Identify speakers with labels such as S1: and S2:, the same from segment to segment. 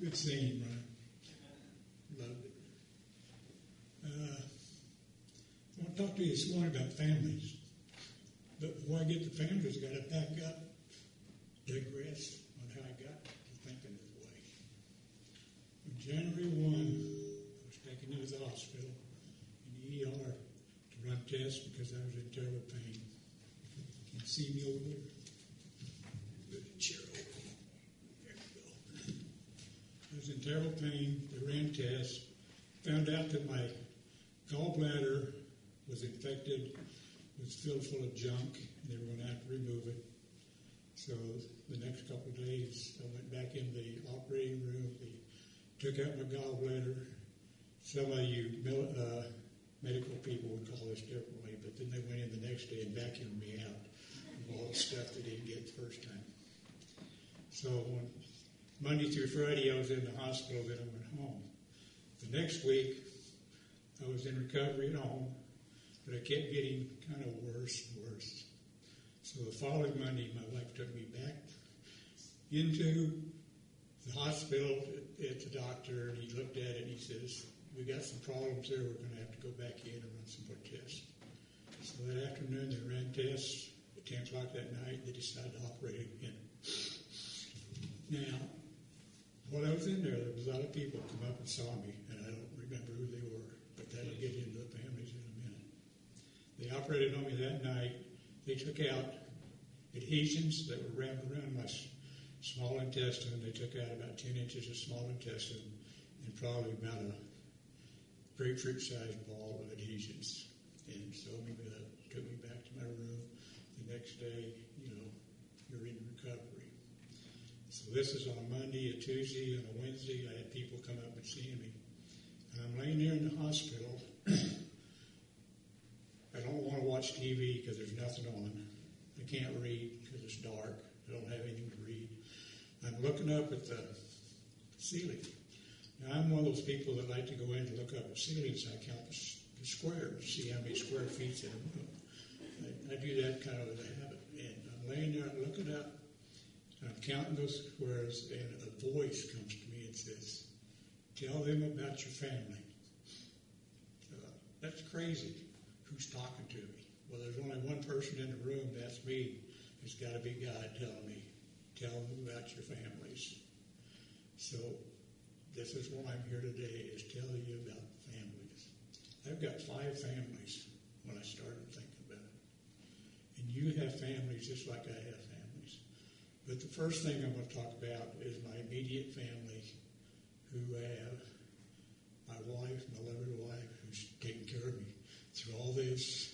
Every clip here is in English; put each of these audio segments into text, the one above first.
S1: Good scene, right? Loved it. I want to talk to you this morning about families. But before I get to families, I've got to back up, digress on how I got to thinking this way. On January 1, I was taken into the hospital in the ER to run tests because I was in terrible pain. Can you see me over there? There's a chair over there. There we go. I was in terrible pain. They ran tests. Found out that my gallbladder was infected, was filled full of junk, and they were going to have to remove it. So the next couple of days, I went back in the operating room. They took out my gallbladder. Some of you medical people would call this differently, but then they went in the next day and vacuumed me out of all the stuff they didn't get the first time. So on Monday through Friday, I was in the hospital, then I went home. The next week, I was in recovery at home, but I kept getting kind of worse and worse. So the following Monday, my wife took me back into the hospital at the doctor, and he looked at it and he says, "We got some problems there. We're going to have to go back in and run some more tests." So that afternoon, they ran tests. At 10 o'clock that night, they decided to operate again. Now, while I was in there was a lot of people come up and saw me, and I don't remember who they were, but that'll get into the families in a minute. They operated on me that night. They took out adhesions that were wrapped around my small intestine. They took out about 10 inches of small intestine and probably about a grapefruit-sized ball of adhesions. And sewed me up, took me back to my room. The next day, you're in recovery. So this is on a Monday, a Tuesday, and a Wednesday. I had people come up and see me. And I'm laying there in the hospital. I don't want to watch TV because there's nothing on. I can't read because it's dark. I don't have anything to read. I'm looking up at the ceiling. Now, I'm one of those people that like to go in and look up at ceilings. I count the squares, see how many square feet's in a room. I do that kind of as a habit. And I'm laying there looking up. I'm counting those squares, and a voice comes to me and says, "Tell them about your family." That's crazy. Who's talking to me? Well, there's only one person in the room. That's me. It's got to be God telling me, "Tell them about your families." So this is why I'm here today, is telling you about families. I've got 5 families when I started thinking about it. And you have families just like I have families. But the first thing I'm going to talk about is my immediate family, who have my wife, my lovely wife, who's taking care of me through all this.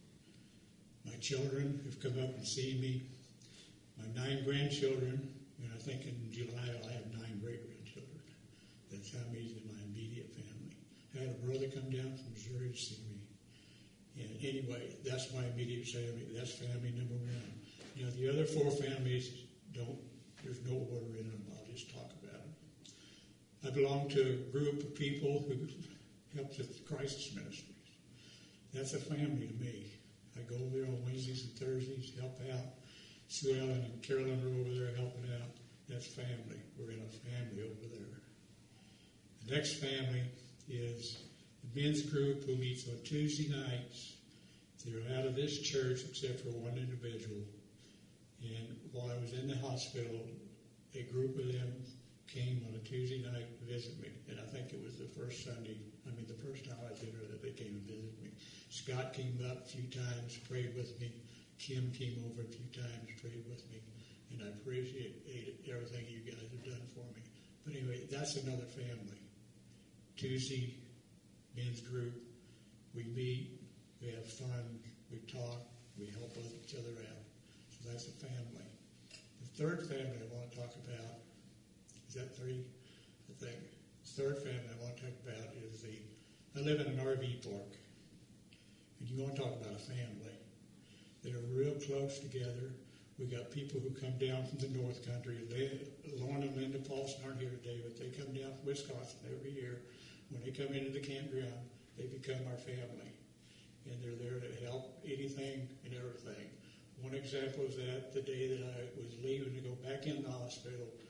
S1: My children who've come up and seen me. My 9 grandchildren, and I think in July I'll have 9 great-grandchildren. That's how many's in my immediate family. I had a brother come down from Missouri to see me. And anyway, that's my immediate family. That's family number 1. The other 4 families there's no order in them. I'll just talk about them. I belong to a group of people who help with the crisis ministries. That's a family to me. I go over there on Wednesdays and Thursdays, help out. Sue Ellen and Carolyn are over there helping out. That's family. We're in a family over there. The next family is the men's group who meets on Tuesday nights. They're out of this church except for one individual. And while I was in the hospital, a group of them came on a Tuesday night to visit me. And I think it was the first time I was in there that they came and visited me. Scott came up a few times, prayed with me. Kim came over a few times, prayed with me. And I appreciate everything you guys have done for me. But anyway, that's another family. Tuesday, men's group, we meet, we have fun, we talk, we help each other out. So that's a family. The third family I want to talk about, is that 3? I think. The third family I want to talk about is I live in an RV park. And you want to talk about a family. They're real close together. We got people who come down from the North Country. Lauren and Linda Paulson aren't here today, but they come down from Wisconsin every year. When they come into the campground, they become our family. And they're there to help anything and everything. One example is that the day that I was leaving to go back in the hospital,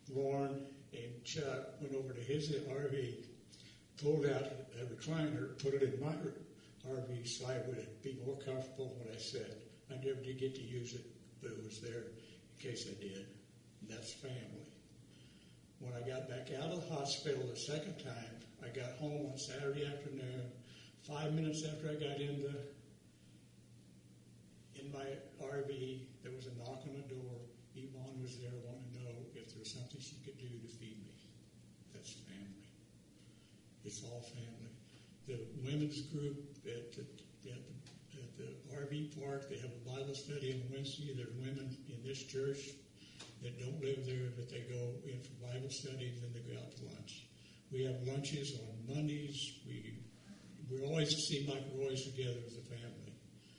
S1: Lauren and Chuck went over to his RV, pulled out a recliner, put it in my RV so I would be more comfortable when I sat. I never did get to use it, but it was there in case I did. And that's family. When I got back out of the hospital the second time, I got home on Saturday afternoon. 5 minutes after I got in my RV, there was a knock on the door. Yvonne was there wanting to know if there was something she could do to feed me. That's family. It's all family. The women's group at the RV park, they have a Bible study on Wednesday. There are women in this church that don't live there, but they go in for Bible study, and then they go out to lunch. We have lunches on Mondays. We always see Mike Royce together as a family.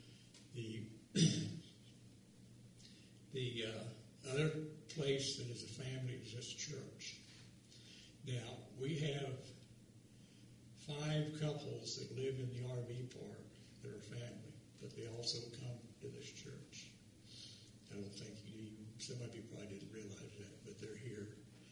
S1: The other place that is a family is this church. Now, we have 5 couples that live in the RV park that are family, but they also come to this church. I don't think some of you probably didn't realize that, but they're here.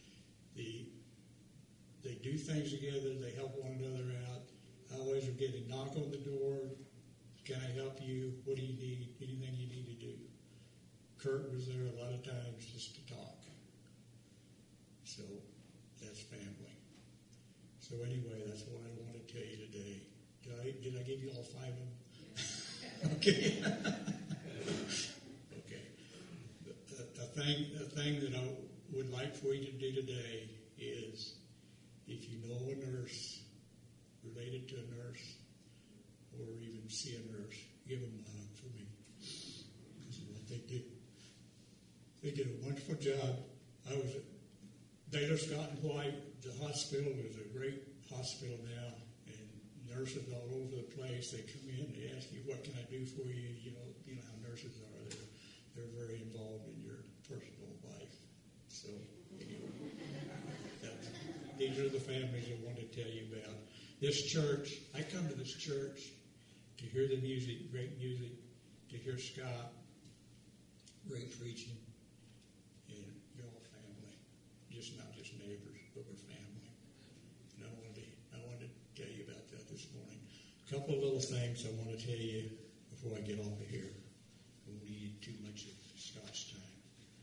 S1: They do things together. They help one another out. I always are getting a knock on the door. Can I help you? What do you need? Anything you need to do? Kurt was there a lot of times just to talk. So that's family. So anyway, that's what I want to tell you today. Did I give you all 5 of them? Okay. Okay. A thing that I would like for you to do today is, if you know a nurse, related to a nurse, or even see a nurse, give them a hug for me. This is what they do. They did a wonderful job. I was at Baylor Scott and White. The hospital is a great hospital now, and nurses all over the place. They come in, they ask you, what can I do for you? You know how nurses are. They're very involved in your personal life. So anyway, these are the families I want to tell you about. This church, I come to this church to hear the music, great music, to hear Scott, great preaching, and you're all family. Not just neighbors, but we're family. And I wanted to tell you about that this morning. A couple of little things I want to tell you before I get off of here. I won't need too much of Scott's time.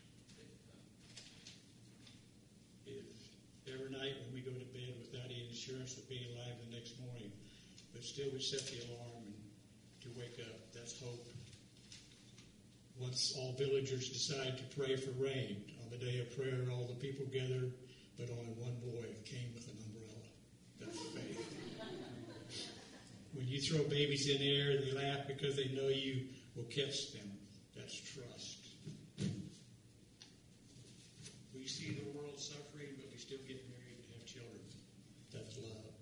S1: Every night when we go to bed without any assurance of being alive the next morning, but still we set the alarm to wake up. That's hope. Once all villagers decide to pray for rain, on the day of prayer, all the people gathered, but only one boy came with an umbrella. That's faith. When you throw babies in the air, they laugh because they know you will catch them. That's trust. We see the world suffering, but we still get married and have children. That's love.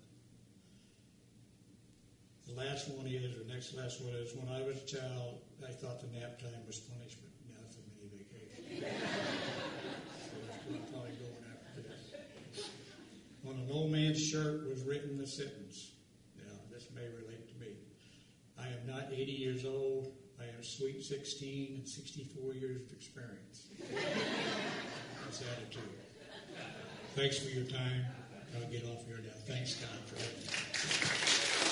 S1: The last one is, or next last one is, when I was a child, I thought the nap time was punishment. Now it's a mini vacation. So I'm probably going after this. On an old man's shirt was written the sentence. Now, this may relate to me. I am not 80 years old. I am sweet 16 and 64 years of experience. That's attitude. Thanks for your time. I'll get off here now. Thanks, God, for having me.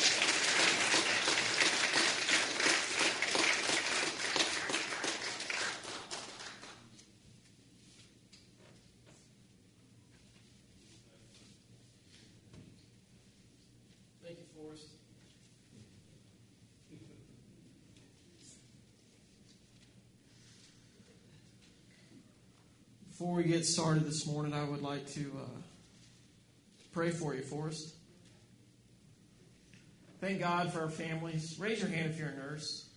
S2: Before we get started this morning, I would like to pray for you, Forrest. Thank God for our families. Raise your hand if you're a nurse.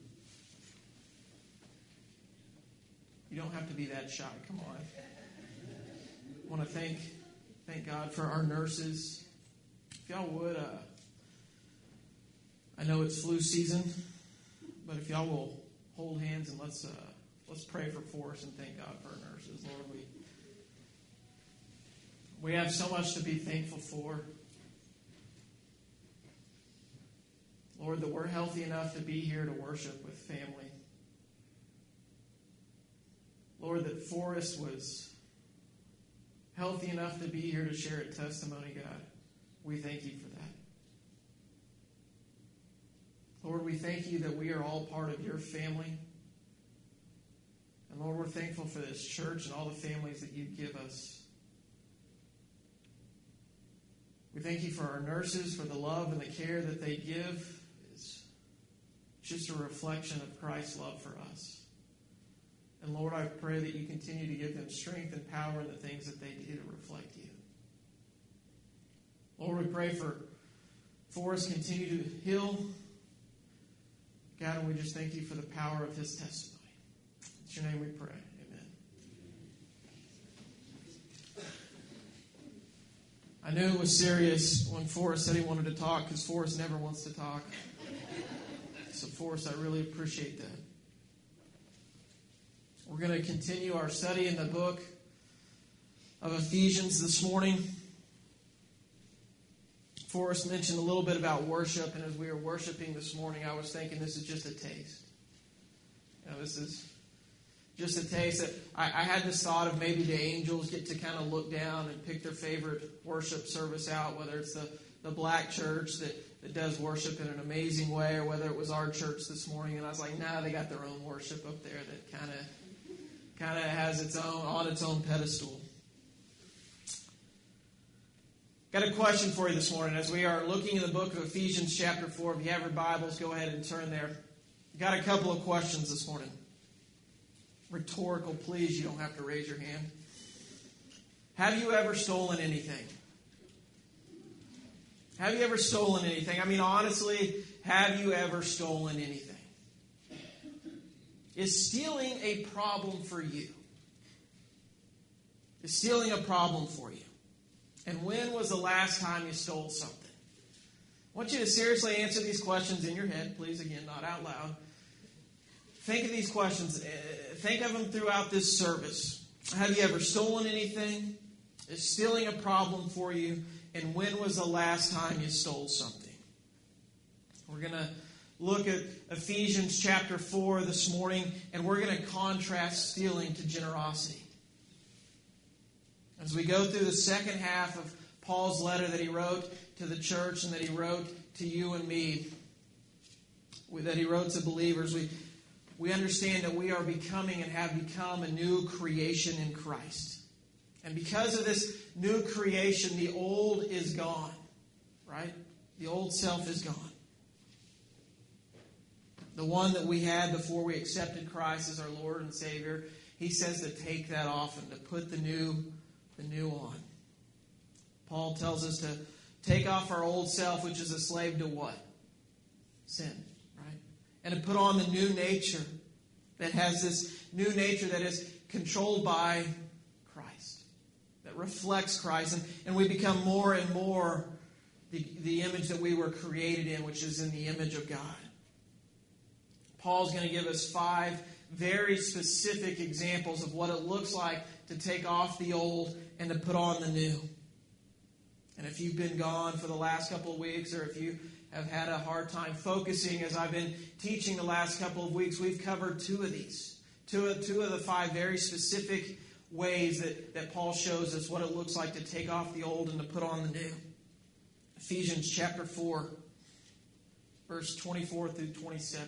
S2: You don't have to be that shy. Come on. I want to thank God for our nurses. If y'all would, I know it's flu season, but if y'all will hold hands and let's pray for Forrest and thank God for our nurses. Lord, we have so much to be thankful for. Lord, that we're healthy enough to be here to worship with family. Lord, that Forrest was healthy enough to be here to share a testimony, God. We thank you for that. Lord, we thank you that we are all part of your family. And Lord, we're thankful for this church and all the families that you give us. We thank you for our nurses, for the love and the care that they give. It's just a reflection of Christ's love for us. And Lord, I pray that you continue to give them strength and power in the things that they do to reflect you. Lord, we pray for Forrest, continue to heal. God, and we just thank you for the power of his testimony. In your name we pray. Amen. I knew it was serious when Forrest said he wanted to talk, because Forrest never wants to talk. So Forrest, I really appreciate that. We're going to continue our study in the book of Ephesians this morning. Forrest mentioned a little bit about worship, and as we were worshiping this morning, I was thinking this is just a taste. This is just a taste. That I had this thought of maybe the angels get to kind of look down and pick their favorite worship service out, whether it's the black church that does worship in an amazing way, or whether it was our church this morning. And I was like, nah, they got their own worship up there that kind of has its own pedestal. Got a question for you this morning. As we are looking in the book of Ephesians chapter 4, if you have your Bibles, go ahead and turn there. Got a couple of questions this morning. Rhetorical, please. You don't have to raise your hand. Have you ever stolen anything? Have you ever stolen anything? I mean, honestly, have you ever stolen anything? Is stealing a problem for you? Is stealing a problem for you? And when was the last time you stole something? I want you to seriously answer these questions in your head. Please, again, not out loud. Think of these questions. Think of them throughout this service. Have you ever stolen anything? Is stealing a problem for you? And when was the last time you stole something? We're going to look at Ephesians chapter 4 this morning, and we're going to contrast stealing to generosity. As we go through the second half of Paul's letter that he wrote to the church and that he wrote to you and me, that he wrote to believers, we understand that we are becoming and have become a new creation in Christ. And because of this new creation, the old is gone, right? The old self is gone. The one that we had before we accepted Christ as our Lord and Savior, he says to take that off and to put the new on. Paul tells us to take off our old self, which is a slave to what? Sin, right? And to put on the new nature that has this new nature that is controlled by Christ, that reflects Christ. And we become more and more the image that we were created in, which is in the image of God. Paul's going to give us 5 very specific examples of what it looks like to take off the old and to put on the new. And if you've been gone for the last couple of weeks, or if you have had a hard time focusing as I've been teaching the last couple of weeks, we've covered 2 of these. Two of the 5 very specific ways that Paul shows us what it looks like to take off the old and to put on the new. Ephesians chapter 4, verse 24 through 27.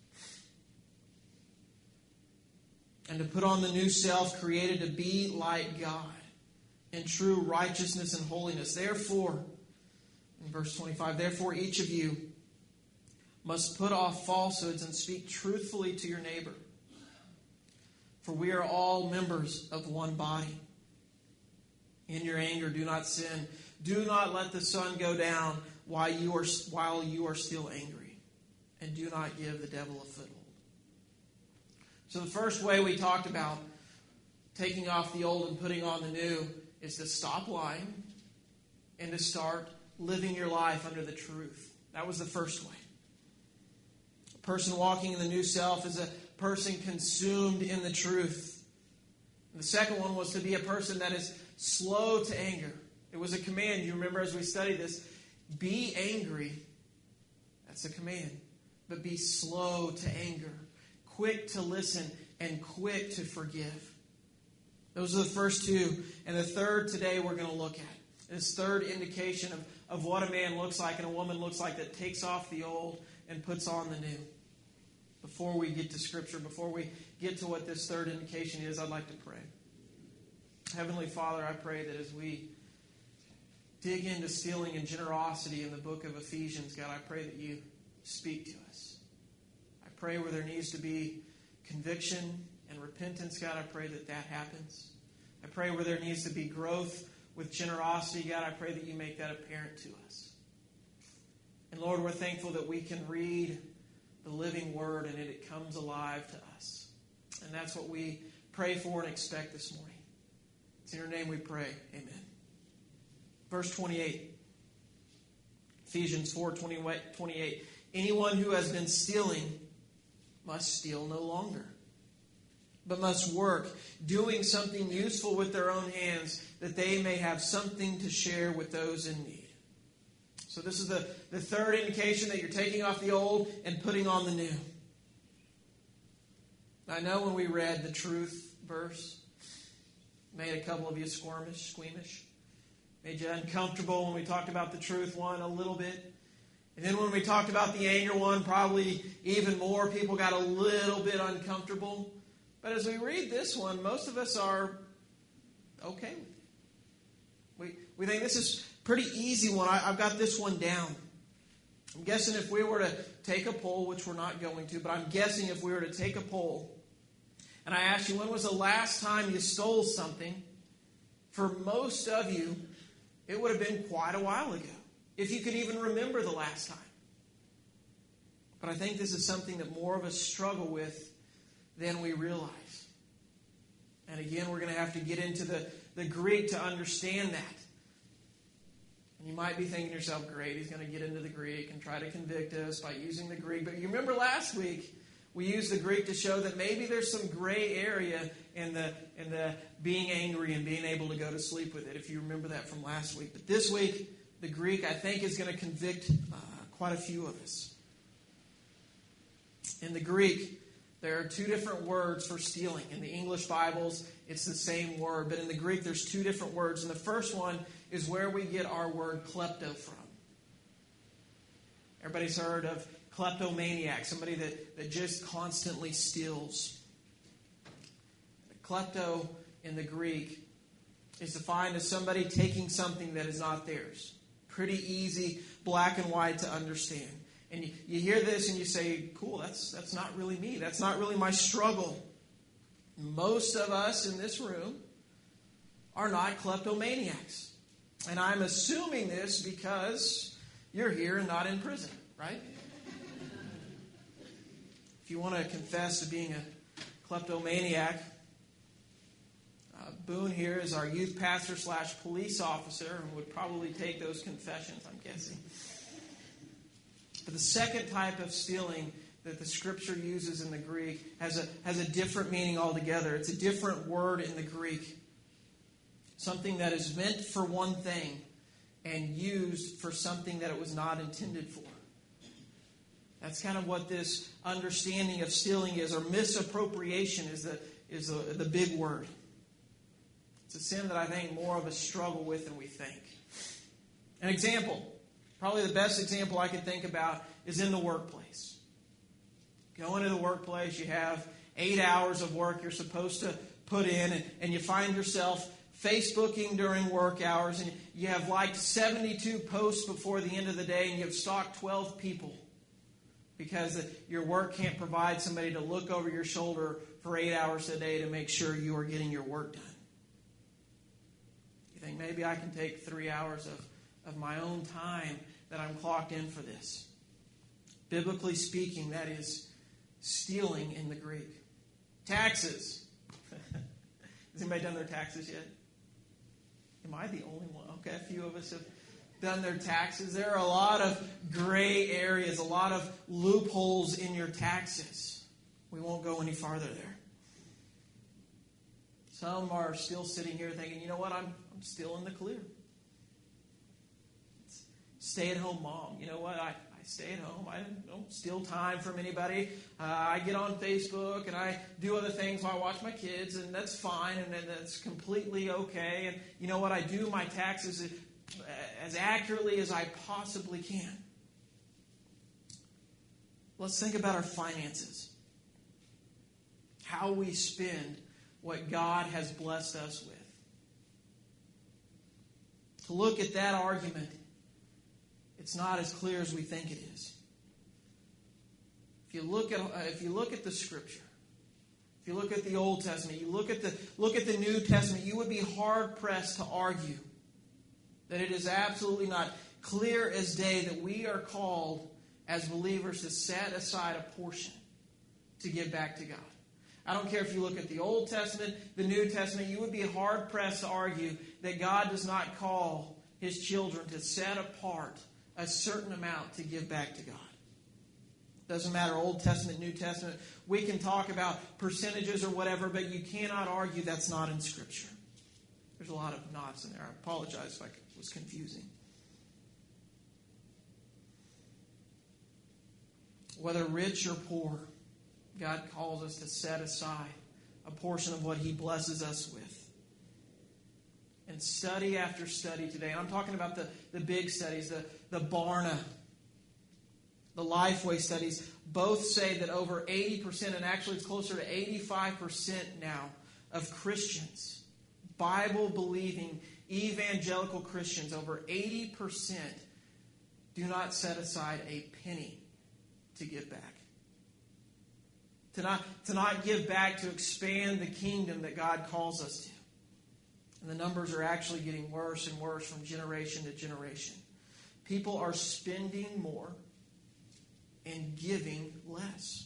S2: And to put on the new self, created to be like God in true righteousness and holiness. Therefore, in verse 25, therefore each of you must put off falsehoods and speak truthfully to your neighbor. For we are all members of one body. In your anger, do not sin. Do not let the sun go down while you are still angry. And do not give the devil a foothold. So the first way we talked about taking off the old and putting on the new is to stop lying and to start living your life under the truth. That was the first way. A person walking in the new self is a person consumed in the truth. And the second one was to be a person that is slow to anger. It was a command. You remember as we studied this, be angry. That's a command. But be slow to anger. Quick to listen and quick to forgive. Those are the first two. And the third today we're going to look at. This third indication of what a man looks like and a woman looks like that takes off the old and puts on the new. Before we get to Scripture, before we get to what this third indication is, I'd like to pray. Heavenly Father, I pray that as we dig into stealing and generosity in the book of Ephesians, God, I pray that you speak to us. I pray where there needs to be conviction and repentance, God, I pray that that happens. I pray where there needs to be growth with generosity, God, I pray that you make that apparent to us. And Lord, we're thankful that we can read the living Word and it comes alive to us. And that's what we pray for and expect this morning. It's in your name we pray. Amen. Verse 28. Ephesians 4:28. Anyone who has been stealing must steal no longer, but must work, doing something useful with their own hands, that they may have something to share with those in need. So this is the third indication that you're taking off the old and putting on the new. I know when we read the truth verse, made a couple of you squeamish, made you uncomfortable when we talked about the truth one a little bit. And then when we talked about the anger one, probably even more, people got a little bit uncomfortable. But as we read this one, most of us are okay with it. We think this is a pretty easy one. I've got this one down. I'm guessing if we were to take a poll, which we're not going to, but I'm guessing if we were to take a poll, and I asked you, when was the last time you stole something? For most of you, it would have been quite a while ago, if you could even remember the last time. But I think this is something that more of us struggle with than we realize. And again, we're going to have to get into the Greek to understand that. And you might be thinking to yourself, great, he's going to get into the Greek and try to convict us by using the Greek. But you remember last week, we used the Greek to show that maybe there's some gray area in the being angry and being able to go to sleep with it, if you remember that from last week. But this week, the Greek, I think, is going to convict quite a few of us. In the Greek, there are two different words for stealing. In the English Bibles, it's the same word. But in the Greek, there's two different words. And the first one is where we get our word klepto from. Everybody's heard of kleptomaniac, somebody that just constantly steals. Klepto in the Greek is defined as somebody taking something that is not theirs. Pretty easy, black and white to understand. And you hear this and you say, cool, that's not really me. That's not really my struggle. Most of us in this room are not kleptomaniacs. And I'm assuming this because you're here and not in prison, right? If you want to confess to being a kleptomaniac, Boone here is our youth pastor / police officer and would probably take those confessions, I'm guessing. But the second type of stealing that the Scripture uses in the Greek has a different meaning altogether. It's a different word in the Greek. Something that is meant for one thing and used for something that it was not intended for. That's kind of what this understanding of stealing is, or misappropriation is the big word. It's a sin that I think more of us struggle with than we think. An example, probably the best example I could think about is in the workplace. Go into the workplace, you have 8 hours of work you're supposed to put in, and you find yourself Facebooking during work hours, and you have liked 72 posts before the end of the day, and you have stalked 12 people because your work can't provide somebody to look over your shoulder for 8 hours a day to make sure you are getting your work done. You think, maybe I can take 3 hours of my own time that I'm clocked in for this. Biblically speaking, that is stealing in the Greek. Taxes. Has anybody done their taxes yet? Am I the only one? Okay, a few of us have done their taxes. There are a lot of gray areas, a lot of loopholes in your taxes. We won't go any farther there. Some are still sitting here thinking, you know what, I'm still in the clear. Stay-at-home mom. You know what, I stay at home. I don't steal time from anybody. I get on Facebook and I do other things while I watch my kids, and that's fine, and that's completely okay. And you know what? I do my taxes as accurately as I possibly can. Let's think about our finances. How we spend what God has blessed us with. To look at that argument, it's not as clear as we think it is. If you look at the Scripture, if you look at the Old Testament, you look at the New Testament, you would be hard pressed to argue that it is absolutely not clear as day that we are called as believers to set aside a portion to give back to God. I don't care if you look at the Old Testament, the New Testament, you would be hard pressed to argue that God does not call His children to set apart a certain amount to give back to God. Doesn't matter, Old Testament, New Testament. We can talk about percentages or whatever, but you cannot argue that's not in Scripture. There's a lot of knots in there. I apologize if I was confusing. Whether rich or poor, God calls us to set aside a portion of what He blesses us with. And study after study today, and I'm talking about the big studies, the Barna, the Lifeway studies, both say that over 80%, and actually it's closer to 85% now, of Christians, Bible-believing, evangelical Christians, over 80% do not set aside a penny to give back. To not give back to expand the kingdom that God calls us to. And the numbers are actually getting worse and worse from generation to generation. People are spending more and giving less.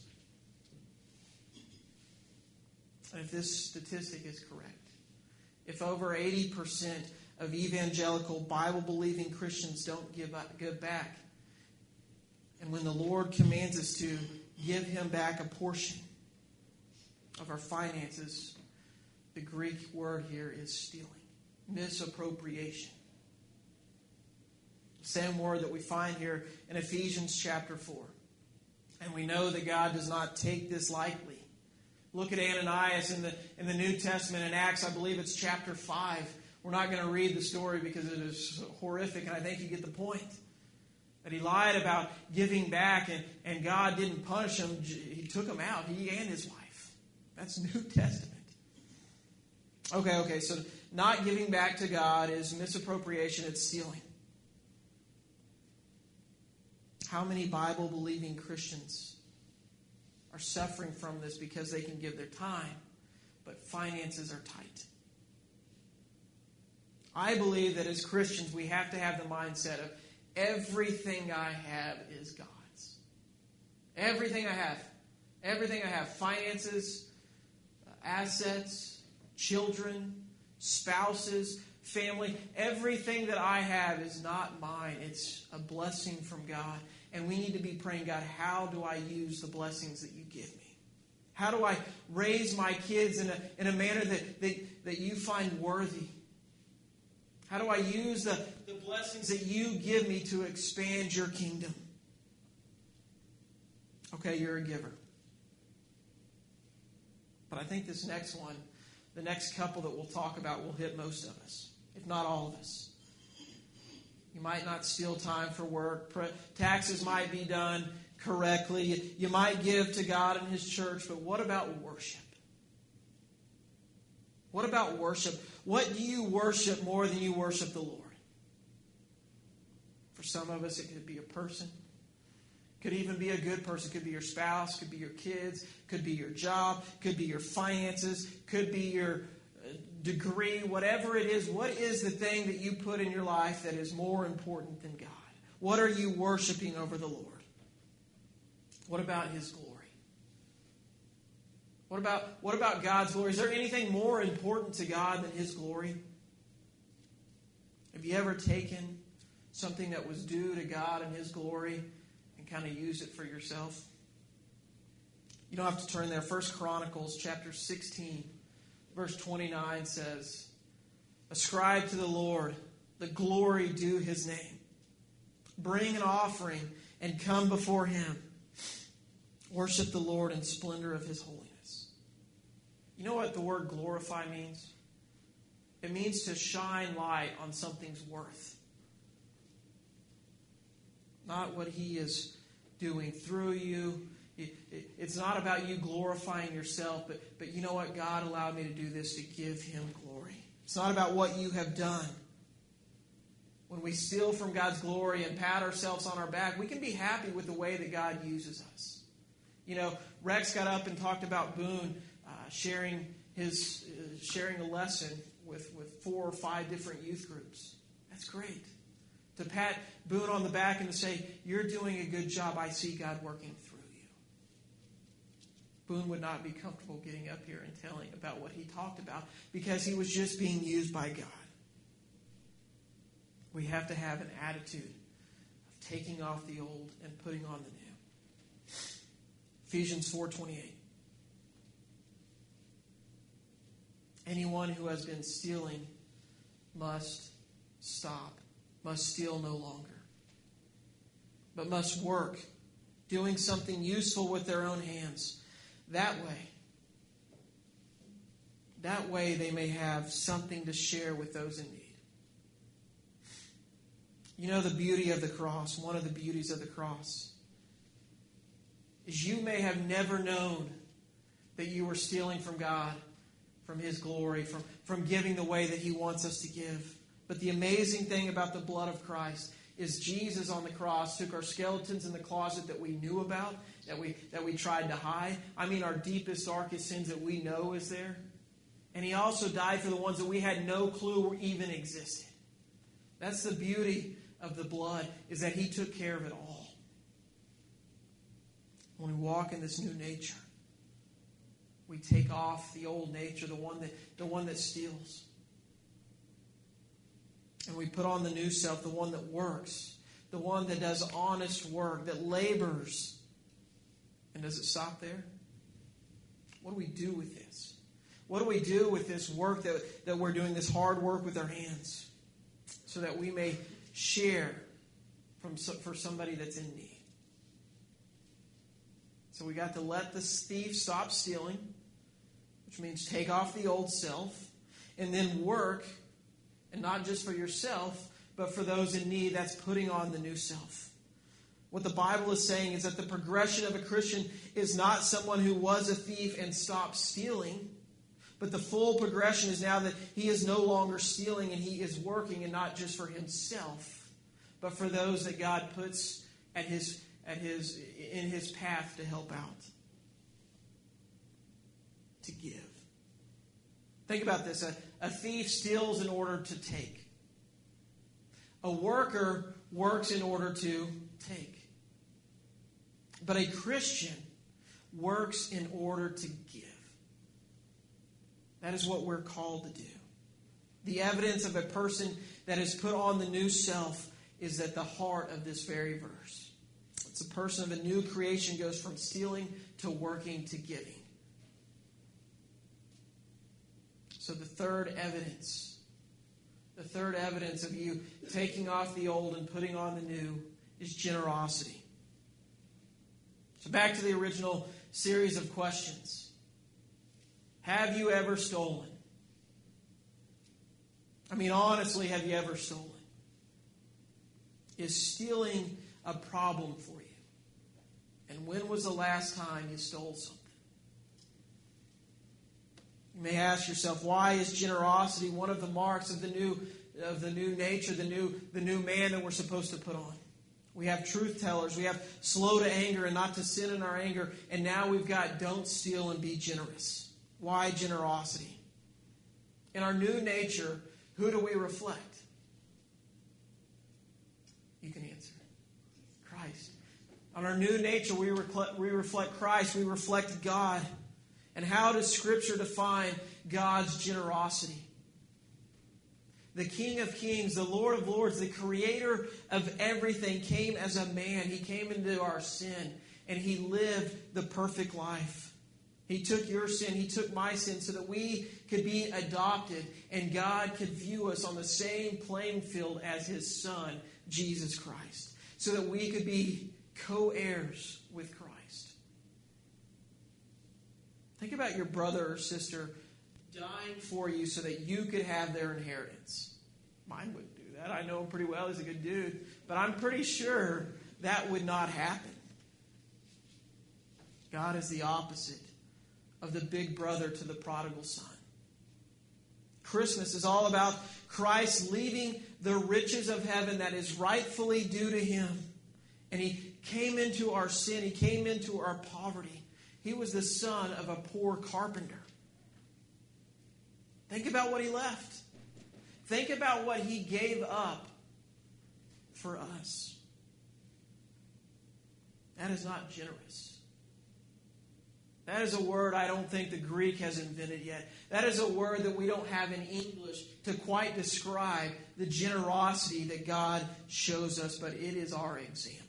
S2: And if this statistic is correct, if over 80% of evangelical Bible-believing Christians don't give back, and when the Lord commands us to give Him back a portion of our finances, the Greek word here is stealing, misappropriation. The same word that we find here in Ephesians chapter 4. And we know that God does not take this lightly. Look at Ananias in the New Testament in Acts, I believe it's chapter 5. We're not going to read the story because it is horrific, and I think you get the point. That he lied about giving back, and God didn't punish him. He took him out, he and his wife. That's New Testament. Okay, so not giving back to God is misappropriation, it's stealing. How many Bible-believing Christians are suffering from this because they can give their time, but finances are tight? I believe that as Christians, we have to have the mindset of everything I have is God's. Everything I have. Everything I have. Finances, assets, children, spouses, family. Everything that I have is not mine. It's a blessing from God. And we need to be praying, God, how do I use the blessings that you give me? How do I raise my kids in a manner that you find worthy? How do I use the blessings that you give me to expand your kingdom? Okay, you're a giver. But I think this next one, the next couple that we'll talk about, will hit most of us, if not all of us. You might not steal time for work. Taxes might be done correctly. You might give to God and His church, but what about worship? What about worship? What do you worship more than you worship the Lord? For some of us, it could be a person. Could even be a good person. Could be your spouse. Could be your kids. Could be your job. Could be your finances. Could be your degree. Whatever it is, what is the thing that you put in your life that is more important than God? What are you worshiping over the Lord? What about His glory? What about God's glory? Is there anything more important to God than His glory? Have you ever taken something that was due to God and His glory and kind of used it for yourself? You don't have to turn there. 1 Chronicles chapter 16, verse 29 says, "Ascribe to the Lord the glory due His name. Bring an offering and come before Him. Worship the Lord in splendor of His holiness. You know what the word glorify means? It means to shine light on something's worth. Not what He is doing through you. It's not about you glorifying yourself, but you know what? God allowed me to do this to give Him glory. It's not about what you have done. When we steal from God's glory and pat ourselves on our back, we can be happy with the way that God uses us. You know, Rex got up and talked about Boone sharing a lesson with 4 or 5 different youth groups. That's great. To pat Boone on the back and to say, you're doing a good job. I see God working through you. Boone would not be comfortable getting up here and telling about what he talked about because he was just being used by God. We have to have an attitude of taking off the old and putting on the new. Ephesians 4:28. Anyone who has been stealing must stop, must steal no longer, but must work, doing something useful with their own hands. That way they may have something to share with those in need. You know the beauty of the cross, one of the beauties of the cross, is you may have never known that you were stealing from God, from His glory, from giving the way that He wants us to give. But the amazing thing about the blood of Christ is Jesus on the cross took our skeletons in the closet that we knew about, that we tried to hide. I mean, our deepest, darkest sins that we know is there. And He also died for the ones that we had no clue even existed. That's the beauty of the blood, is that He took care of it all. When we walk in this new nature, we take off the old nature, the one that steals. And we put on the new self, the one that works, the one that does honest work, that labors. And does it stop there? What do we do with this? What do we do with this work that we're doing, this hard work with our hands, so that we may share for somebody that's in need? So we got to let the thief stop stealing, which means take off the old self, and then work, and not just for yourself, but for those in need. That's putting on the new self. What the Bible is saying is that the progression of a Christian is not someone who was a thief and stopped stealing, but the full progression is now that he is no longer stealing and he is working, and not just for himself, but for those that God puts in his path to help out, to give. Think about this. A thief steals in order to take. A worker works in order to take. But a Christian works in order to give. That is what we're called to do. The evidence of a person that has put on the new self is at the heart of this very verse. It's a person of a new creation, goes from stealing to working to giving. So the third evidence of you taking off the old and putting on the new is generosity. So back to the original series of questions. Have you ever stolen? I mean, honestly, have you ever stolen? Is stealing a problem for you? And when was the last time you stole something? You may ask yourself, why is generosity one of the marks of the new nature, the new man that we're supposed to put on? We have truth tellers. We have slow to anger and not to sin in our anger. And now we've got don't steal and be generous. Why generosity? In our new nature, who do we reflect? You can answer. Christ. On our new nature, we reflect Christ. We reflect God. And how does Scripture define God's generosity? The King of Kings, the Lord of Lords, the Creator of everything came as a man. He came into our sin, and He lived the perfect life. He took your sin, He took my sin, so that we could be adopted, and God could view us on the same playing field as His Son, Jesus Christ, so that we could be co-heirs with Christ. Think about your brother or sister dying for you so that you could have their inheritance. Mine wouldn't do that. I know him pretty well. He's a good dude. But I'm pretty sure that would not happen. God is the opposite of the big brother to the prodigal son. Christmas is all about Christ leaving the riches of heaven that is rightfully due to him. And he came into our sin. He came into our poverty. He was the son of a poor carpenter. Think about what he left. Think about what he gave up for us. That is not generous. That is a word I don't think the Greek has invented yet. That is a word that we don't have in English to quite describe the generosity that God shows us, but it is our example.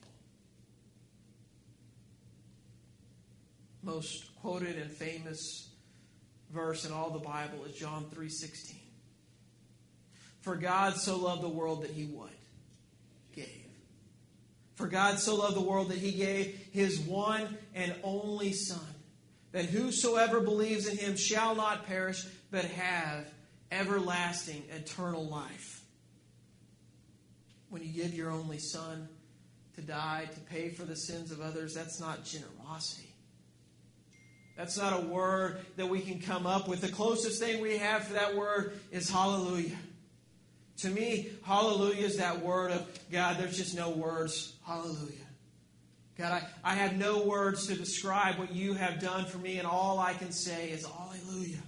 S2: Most quoted and famous verse in all the Bible is John 3:16. For God so loved the world that he what? Gave. For God so loved the world that he gave his one and only Son, that whosoever believes in him shall not perish, but have everlasting, eternal life. When you give your only Son to die, to pay for the sins of others, that's not generosity. That's not a word that we can come up with. The closest thing we have for that word is hallelujah. To me, hallelujah is that word of, God, there's just no words. Hallelujah. God, I have no words to describe what you have done for me, and all I can say is hallelujah.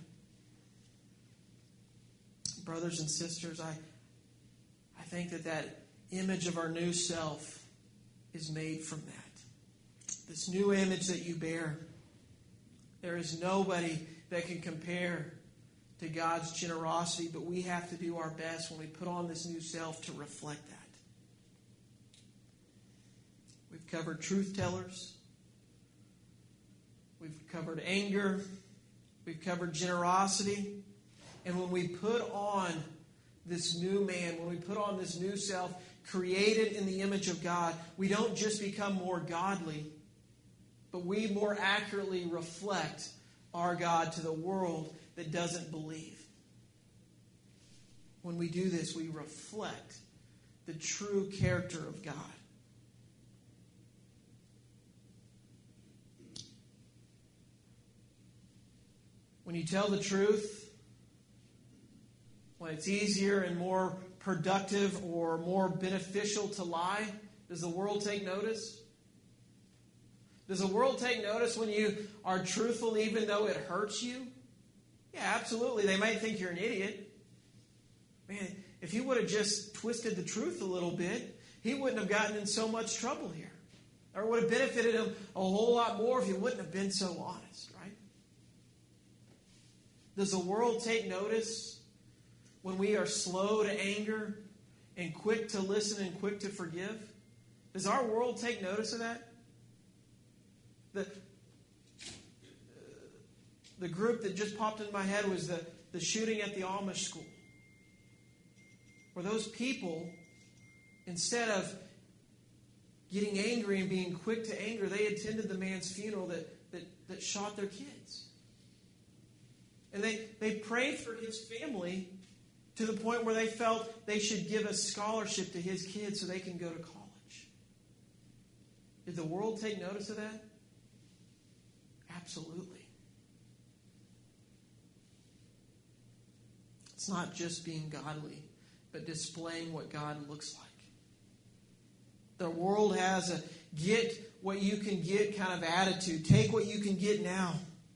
S2: Brothers and sisters, I think that image of our new self is made from that. This new image that you bear. There is nobody that can compare to God's generosity, but we have to do our best when we put on this new self to reflect that. We've covered truth tellers. We've covered anger. We've covered generosity. And when we put on this new man, when we put on this new self created in the image of God, we don't just become more godly, but we more accurately reflect our God to the world that doesn't believe. When we do this, we reflect the true character of God. When you tell the truth, when it's easier and more productive or more beneficial to lie, does the world take notice? Does the world take notice when you are truthful even though it hurts you? Yeah, absolutely. They might think you're an idiot. Man, if he would have just twisted the truth a little bit, he wouldn't have gotten in so much trouble here. Or it would have benefited him a whole lot more if he wouldn't have been so honest, right? Does the world take notice when we are slow to anger and quick to listen and quick to forgive? Does our world take notice of that? The group that just popped in my head was the shooting at the Amish school. Where those people, instead of getting angry and being quick to anger, they attended the man's funeral that shot their kids. And they prayed for his family to the point where they felt they should give a scholarship to his kids so they can go to college. Did the world take notice of that? Absolutely. It's not just being godly, but displaying what God looks like. The world has a get what you can get kind of attitude. Take what you can get now.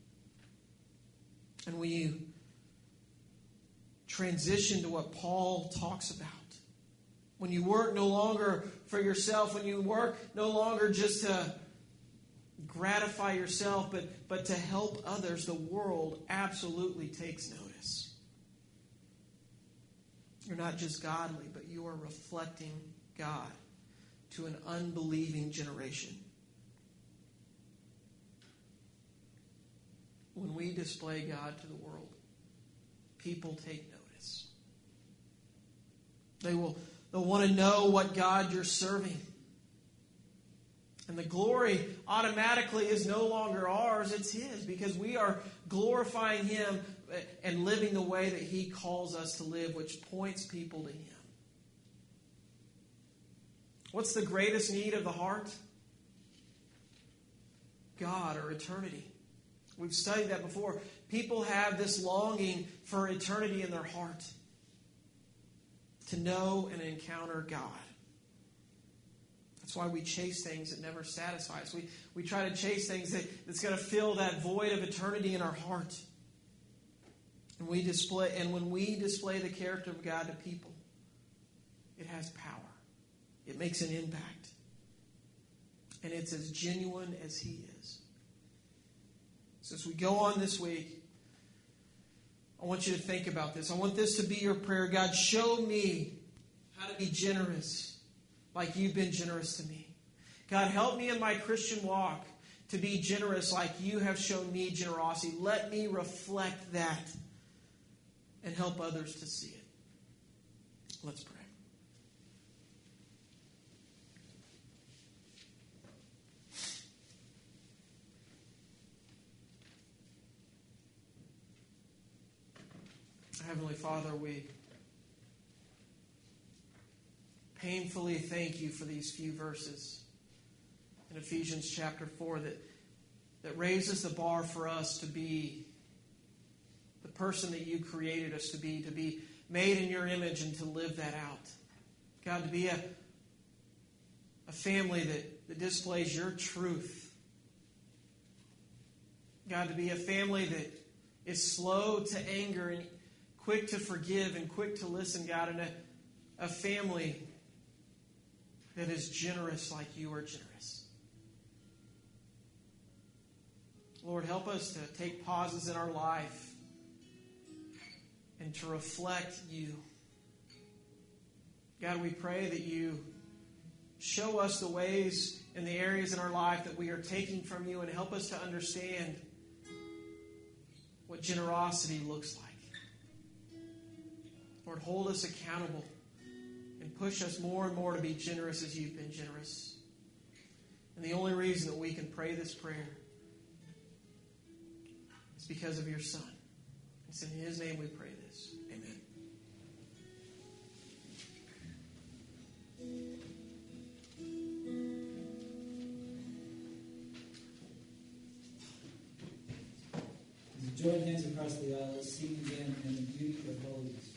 S2: And when you transition to what Paul talks about, when you work no longer for yourself, when you work no longer just to gratify yourself, but to help others, the world absolutely takes notice. You're not just godly, but you are reflecting God to an unbelieving generation. When we display God to the world, people take notice. They'll want to know what God you're serving. And the glory automatically is no longer ours, it's His, because we are glorifying Him and living the way that He calls us to live, which points people to Him. What's the greatest need of the heart? God, or eternity. We've studied that before. People have this longing for eternity in their heart, to know and encounter God. That's why we chase things that never satisfy us. We try to chase things that's going to fill that void of eternity in our heart. And when we display the character of God to people, it has power. It makes an impact. And it's as genuine as He is. So as we go on this week, I want you to think about this. I want this to be your prayer. God, show me how to be generous like You've been generous to me. God, help me in my Christian walk to be generous like You have shown me generosity. Let me reflect that and help others to see it. Let's pray. Heavenly Father, we painfully thank You for these few verses in Ephesians chapter 4 that raises the bar for us to be the person that You created us to be made in Your image and to live that out. God, to be a family that displays Your truth. God, to be a family that is slow to anger and quick to forgive and quick to listen, God, and a family that is generous like You are generous. Lord, help us to take pauses in our life and to reflect You. God, we pray that You show us the ways and the areas in our life that we are taking from You, and help us to understand what generosity looks like. Lord, hold us accountable and push us more and more to be generous as You've been generous. And the only reason that we can pray this prayer is because of Your Son. It's in His name we pray this. Amen.
S3: As we join hands across the aisle, let's sing again in the beauty of holiness.